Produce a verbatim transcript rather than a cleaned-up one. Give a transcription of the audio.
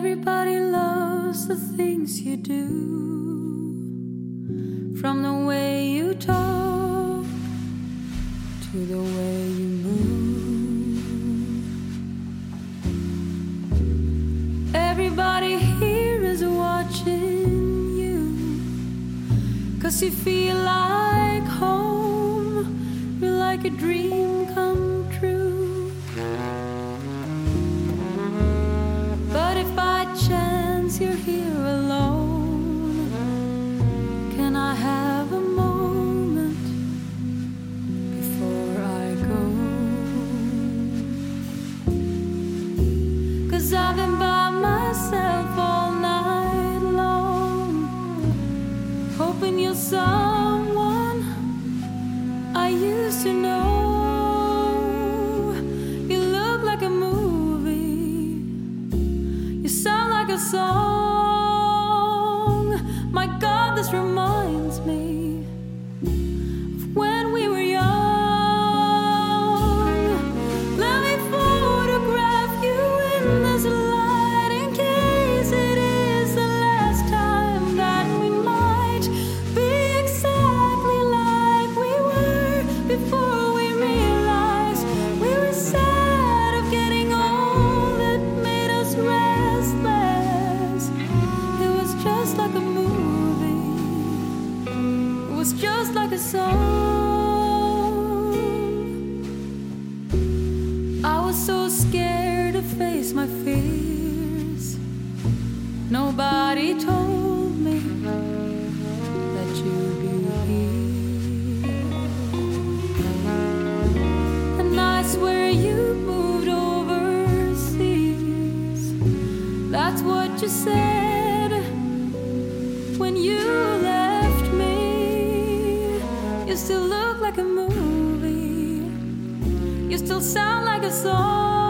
Everybody loves the things you do, from the way you talk to the way you move. Everybody here is watching you, 'cause you feel like home. You're like a dream come true. But if by chance you're here alone, can I have a moment before I go? 'Cause I've been by myself all night long, hoping you're someone I used to know. You look like a movie, you sound like a song. My God, this reminds me of when we were young. Let me photograph you in this light, in case it is the last time that we might be exactly like we were before we realized we were sad of getting old. It made us restless. It was just like a movie, it was just like a song. I was so scared to face my fears. Nobody told me that you'd be here. And I swear you moved overseas. That's what you said when you left me. You still look like a movie, you still sound like a song.